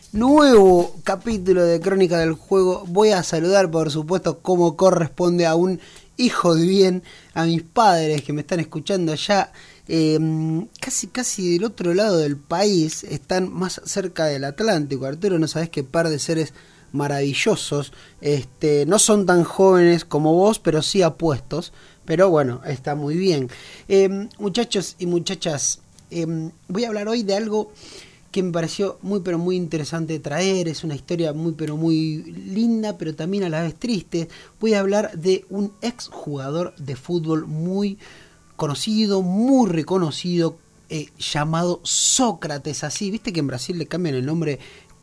Nuevo capítulo de Crónica del Juego. Voy a saludar, por supuesto, como corresponde a un hijo de bien, a mis padres que me están escuchando allá, casi del otro lado del país. Están más cerca del Atlántico. Arturo, no sabés qué par de seres maravillosos. No son tan jóvenes como vos, pero sí apuestos. Pero bueno, está muy bien. Muchachos y muchachas, voy a hablar hoy de algo que me pareció muy pero muy interesante traer. Es una historia muy pero muy linda, pero también a la vez triste. Voy a hablar de un ex jugador de fútbol muy conocido, muy reconocido, llamado Sócrates. Así, viste que en Brasil le cambian el nombre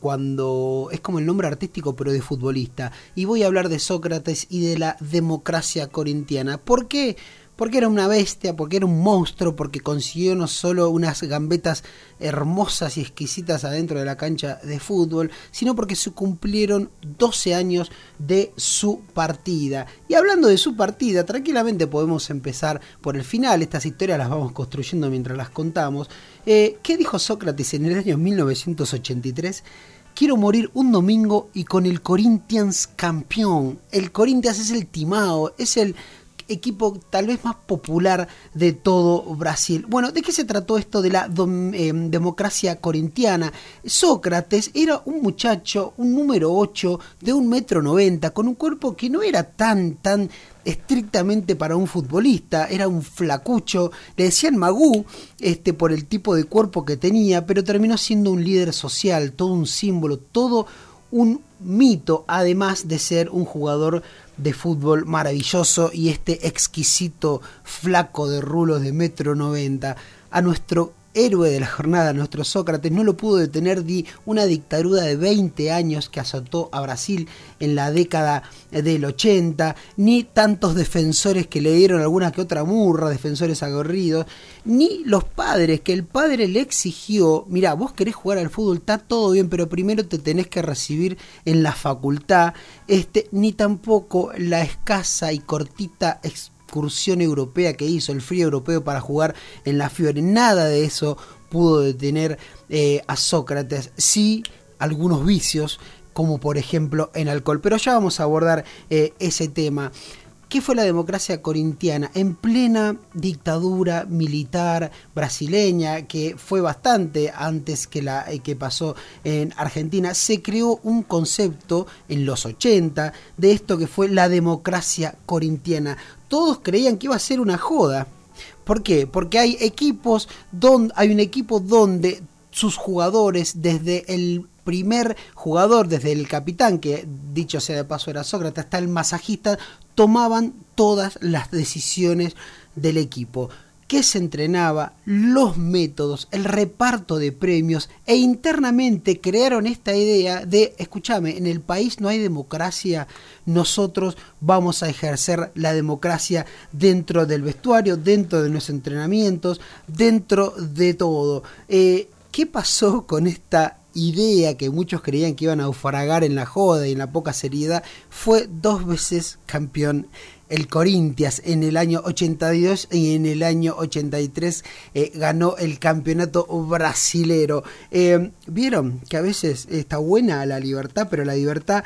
cuando es como el nombre artístico pero de futbolista. Y voy a hablar de Sócrates y de la democracia corintiana. ¿Por qué? Porque era una bestia, porque era un monstruo, porque consiguió no solo unas gambetas hermosas y exquisitas adentro de la cancha de fútbol, sino porque se cumplieron 12 años de su partida. Y hablando de su partida, tranquilamente podemos empezar por el final. Estas historias las vamos construyendo mientras las contamos. ¿Qué dijo Sócrates en el año 1983? Quiero morir un domingo y con el Corinthians campeón. El Corinthians es el timao, es el equipo tal vez más popular de todo Brasil. Bueno, ¿de qué se trató esto de la democracia corintiana? Sócrates era un muchacho, un número 8 de 1,90 m, con un cuerpo que no era tan estrictamente para un futbolista. Era un flacucho, le decían Magú por el tipo de cuerpo que tenía, pero terminó siendo un líder social, todo un símbolo, todo un mito, además de ser un jugador de fútbol maravilloso y exquisito flaco de rulos de 1,90 m. A nuestro héroe de la jornada, nuestro Sócrates, no lo pudo detener una dictadura de 20 años que azotó a Brasil en la década del 80, ni tantos defensores que le dieron alguna que otra murra, defensores aguerridos, ni los padres, que el padre le exigió: mirá, vos querés jugar al fútbol, está todo bien, pero primero te tenés que recibir en la facultad, ni tampoco la escasa y cortita excursión europea que hizo, el frío europeo para jugar en la Fiore. Nada de eso pudo detener a Sócrates. Sí, algunos vicios, como por ejemplo en alcohol, pero ya vamos a abordar ese tema. ¿Qué fue la democracia corintiana? En plena dictadura militar brasileña, que fue bastante antes que la que pasó en Argentina, se creó un concepto en los 80 de esto que fue la democracia corintiana. Todos creían que iba a ser una joda. ¿Por qué? Porque hay un equipo donde sus jugadores, desde el primer jugador, desde el capitán, que dicho sea de paso era Sócrates, hasta el masajista, tomaban todas las decisiones del equipo. ¿Qué se entrenaba? Los métodos, el reparto de premios, e internamente crearon esta idea de: escúchame, en el país no hay democracia, nosotros vamos a ejercer la democracia dentro del vestuario, dentro de nuestros entrenamientos, dentro de todo. ¿Qué pasó con esta idea que muchos creían que iban a naufragar en la joda y en la poca seriedad? Fue 2 veces campeón el Corinthians, en el año 82 y en el año 83 ganó el campeonato brasilero. Vieron que a veces está buena la libertad, pero la libertad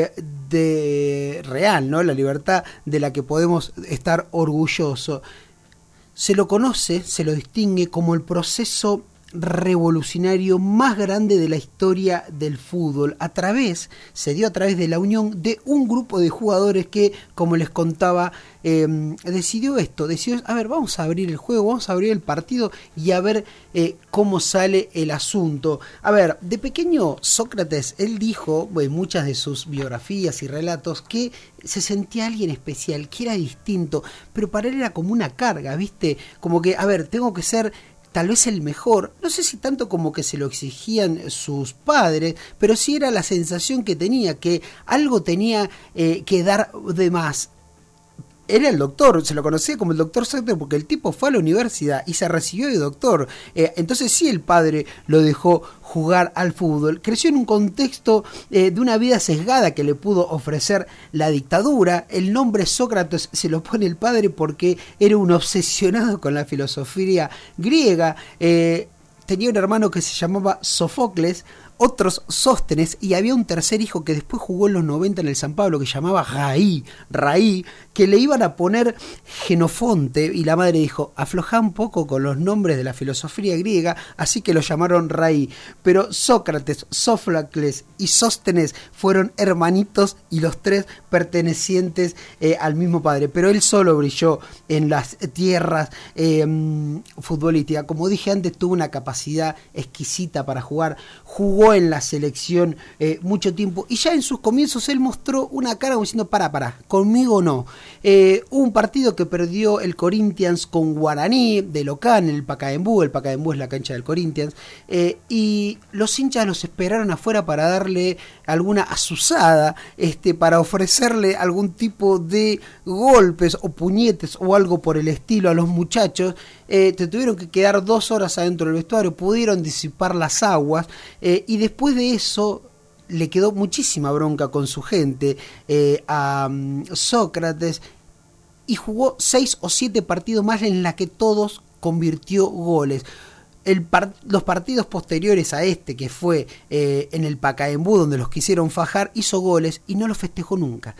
de real, ¿no? La libertad de la que podemos estar orgullosos. Se lo conoce, se lo distingue como el proceso revolucionario más grande de la historia del fútbol. Se dio a través de la unión de un grupo de jugadores que, como les contaba, decidió, a ver, vamos a abrir el juego, vamos a abrir el partido y a ver cómo sale el asunto. A ver, de pequeño Sócrates, él dijo en muchas de sus biografías y relatos que se sentía alguien especial, que era distinto, pero para él era como una carga, ¿viste? Como que, a ver, tengo que ser tal vez el mejor. No sé si tanto como que se lo exigían sus padres, pero sí era la sensación que tenía, que algo tenía que dar de más. Era el doctor, se lo conocía como el doctor Sócrates porque el tipo fue a la universidad y se recibió de doctor. Entonces sí, el padre lo dejó jugar al fútbol. Creció en un contexto de una vida sesgada que le pudo ofrecer la dictadura. El nombre Sócrates se lo pone el padre porque era un obsesionado con la filosofía griega. Tenía un hermano que se llamaba Sofocles, otros Sóstenes, y había un tercer hijo que después jugó en los 90 en el San Pablo, que llamaba Raí, que le iban a poner Genofonte, y la madre dijo, aflojá un poco con los nombres de la filosofía griega, así que lo llamaron Raí. Pero Sócrates, Sófocles y Sóstenes fueron hermanitos, y los tres pertenecientes al mismo padre, pero él solo brilló en las tierras futbolísticas. Como dije antes, tuvo una capacidad exquisita para jugar, jugó en la selección mucho tiempo, y ya en sus comienzos él mostró una cara como diciendo, para, conmigo no. Hubo un partido que perdió el Corinthians con Guaraní de local en el Pacaembu es la cancha del Corinthians, y los hinchas los esperaron afuera para darle alguna azuzada, para ofrecerle algún tipo de golpes o puñetes o algo por el estilo a los muchachos. Te tuvieron que quedar 2 horas adentro del vestuario, pudieron disipar las aguas, y después de eso le quedó muchísima bronca con su gente a Sócrates, y jugó 6 o 7 partidos más en la que todos convirtió goles. Los partidos posteriores a que fue en el Pacaembu, donde los quisieron fajar, hizo goles y no lo festejó nunca.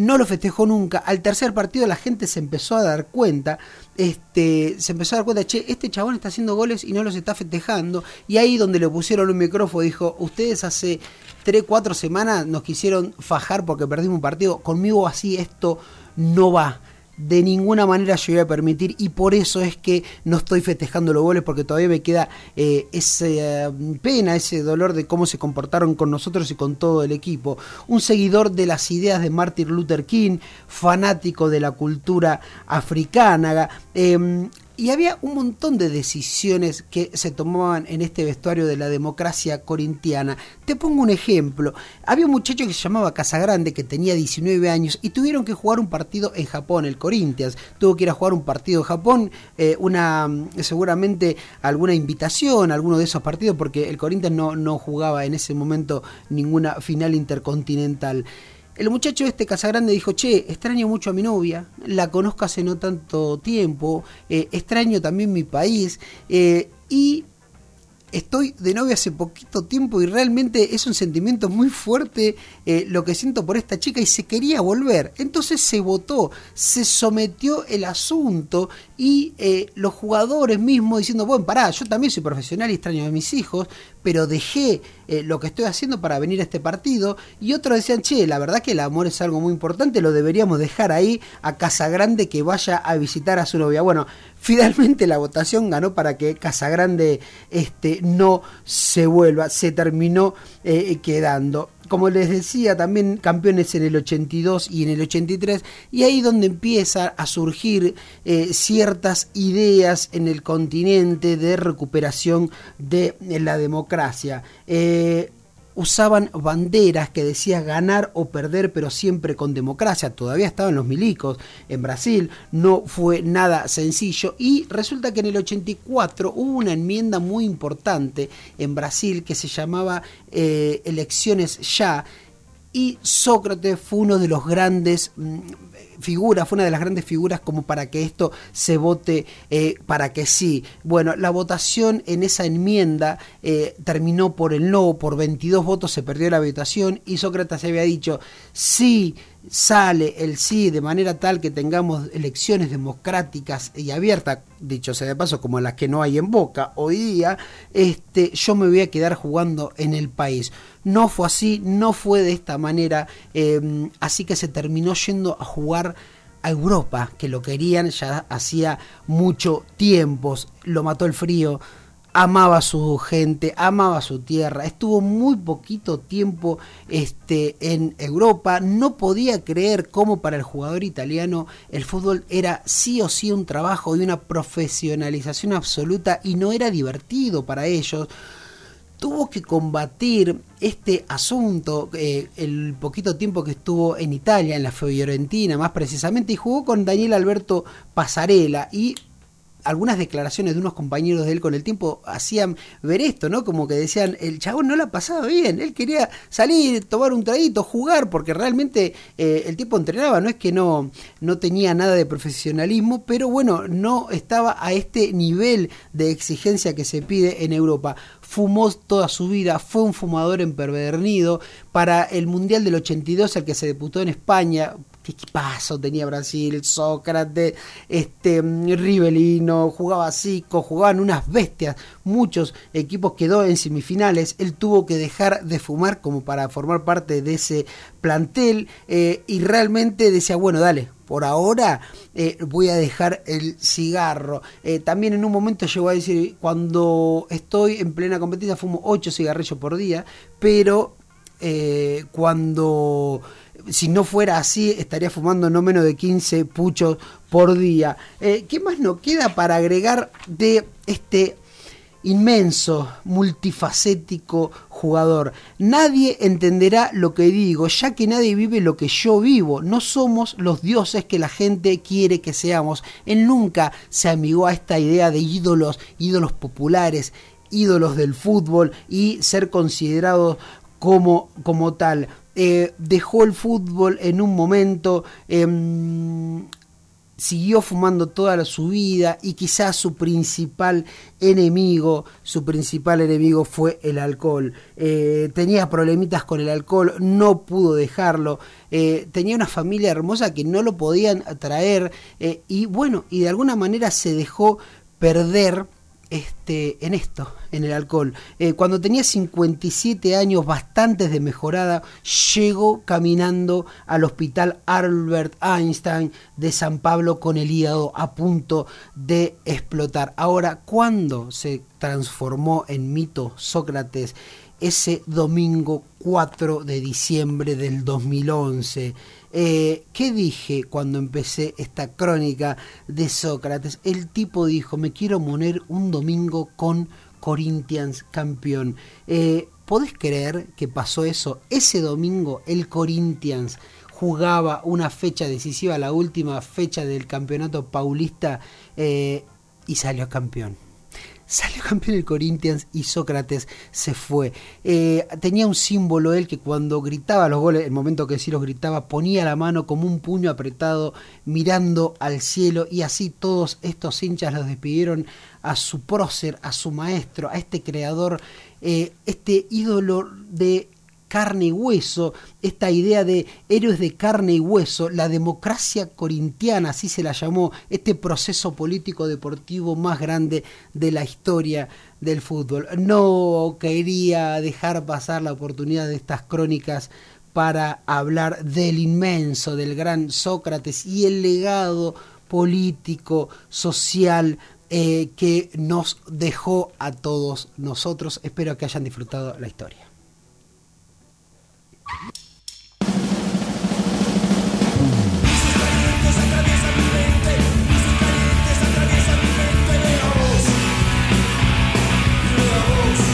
Al tercer partido la gente se empezó a dar cuenta, che, este chabón está haciendo goles y no los está festejando. Y ahí donde le pusieron un micrófono dijo, ustedes hace 3-4 semanas nos quisieron fajar porque perdimos un partido, conmigo así esto no va. De ninguna manera yo voy a permitir, y por eso es que no estoy festejando los goles, porque todavía me queda esa pena, ese dolor de cómo se comportaron con nosotros y con todo el equipo. Un seguidor de las ideas de Martin Luther King, fanático de la cultura africana, y había un montón de decisiones que se tomaban en este vestuario de la democracia corintiana. Te pongo un ejemplo. Había un muchacho que se llamaba Casagrande, que tenía 19 años, y tuvieron que jugar un partido en Japón. El Corinthians tuvo que ir a jugar un partido en Japón, seguramente alguna invitación a alguno de esos partidos, porque el Corinthians no jugaba en ese momento ninguna final intercontinental. El muchacho Casagrande dijo, che, extraño mucho a mi novia, la conozco hace no tanto tiempo, extraño también mi país, y estoy de novia hace poquito tiempo, y realmente es un sentimiento muy fuerte lo que siento por esta chica, y se quería volver. Entonces se votó, se sometió el asunto, y los jugadores mismos diciendo, bueno, pará, yo también soy profesional y extraño a mis hijos, pero dejé lo que estoy haciendo para venir a este partido. Y otros decían, che, la verdad que el amor es algo muy importante, lo deberíamos dejar ahí a Casagrande que vaya a visitar a su novia. Bueno, finalmente la votación ganó para que Casagrande no se vuelva, se terminó quedando. Como les decía, también campeones en el 82 y en el 83, y ahí donde empieza a surgir ciertas ideas en el continente de recuperación de la democracia. Usaban banderas que decía ganar o perder, pero siempre con democracia. Todavía estaban los milicos en Brasil, no fue nada sencillo, y resulta que en el 84 hubo una enmienda muy importante en Brasil que se llamaba elecciones ya, y Sócrates fue uno de los grandes figura, fue una de las grandes figuras como para que esto se vote para que sí. Bueno, la votación en esa enmienda terminó por el no, por 22 votos se perdió la votación, y Sócrates había dicho, sí, sale el sí de manera tal que tengamos elecciones democráticas y abiertas, dicho sea de paso, como las que no hay en Boca hoy día, yo me voy a quedar jugando en el país. No fue así, no fue de esta manera, así que se terminó yendo a jugar a Europa, que lo querían ya hacía mucho tiempo. Lo mató el frío, amaba a su gente, amaba a su tierra, estuvo muy poquito tiempo en Europa, no podía creer cómo para el jugador italiano el fútbol era sí o sí un trabajo y una profesionalización absoluta, y no era divertido para ellos. Tuvo que combatir este asunto el poquito tiempo que estuvo en Italia, en la Fiorentina más precisamente, y jugó con Daniel Alberto Passarella, y algunas declaraciones de unos compañeros de él con el tiempo hacían ver esto, ¿no? Como que decían, el chabón no la pasaba bien, él quería salir, tomar un traguito, jugar, porque realmente el tipo entrenaba, no es que no tenía nada de profesionalismo, pero bueno, no estaba a este nivel de exigencia que se pide en Europa. Fumó toda su vida, fue un fumador empedernido. Para el Mundial del 82, el que se disputó en España, qué equipazo tenía Brasil, Sócrates, Rivelino, jugaba Zico, jugaban unas bestias, muchos equipos, quedó en semifinales, él tuvo que dejar de fumar como para formar parte de ese plantel, y realmente decía, bueno, dale, por ahora voy a dejar el cigarro. También en un momento llegó a decir, cuando estoy en plena competencia fumo 8 cigarrillos por día, pero si no fuera así estaría fumando no menos de 15 puchos por día. ¿Qué más nos queda para agregar de este inmenso, multifacético jugador? Nadie entenderá lo que digo, ya que nadie vive lo que yo vivo. No somos los dioses que la gente quiere que seamos. Él nunca se amigó a esta idea de ídolos populares, ídolos del fútbol y ser considerados como tal. Dejó el fútbol en un momento, siguió fumando toda su vida, y quizás su principal enemigo fue el alcohol. Tenía problemitas con el alcohol, no pudo dejarlo. Tenía una familia hermosa que no lo podían atraer, y bueno, y de alguna manera se dejó perder en el alcohol. Cuando tenía 57 años, bastante desmejorada, llegó caminando al hospital Albert Einstein de San Pablo con el hígado a punto de explotar. Ahora, ¿cuándo se transformó en mito Sócrates? Ese domingo 4 de diciembre del 2011. ¿Qué dije cuando empecé esta crónica de Sócrates? El tipo dijo, me quiero morir un domingo con Corinthians campeón. ¿Podés creer que pasó eso? Ese domingo el Corinthians jugaba una fecha decisiva, la última fecha del campeonato paulista, y salió campeón. Salió campeón el Corinthians y Sócrates se fue. Tenía un símbolo él, que cuando gritaba los goles, el momento que sí los gritaba, ponía la mano como un puño apretado mirando al cielo, y así todos estos hinchas los despidieron a su prócer, a su maestro, a este creador, este ídolo de carne y hueso, esta idea de héroes de carne y hueso, la democracia corintiana, así se la llamó, este proceso político deportivo más grande de la historia del fútbol. No quería dejar pasar la oportunidad de estas crónicas para hablar del inmenso, del gran Sócrates y el legado político, social, que nos dejó a todos nosotros. Espero que hayan disfrutado la historia.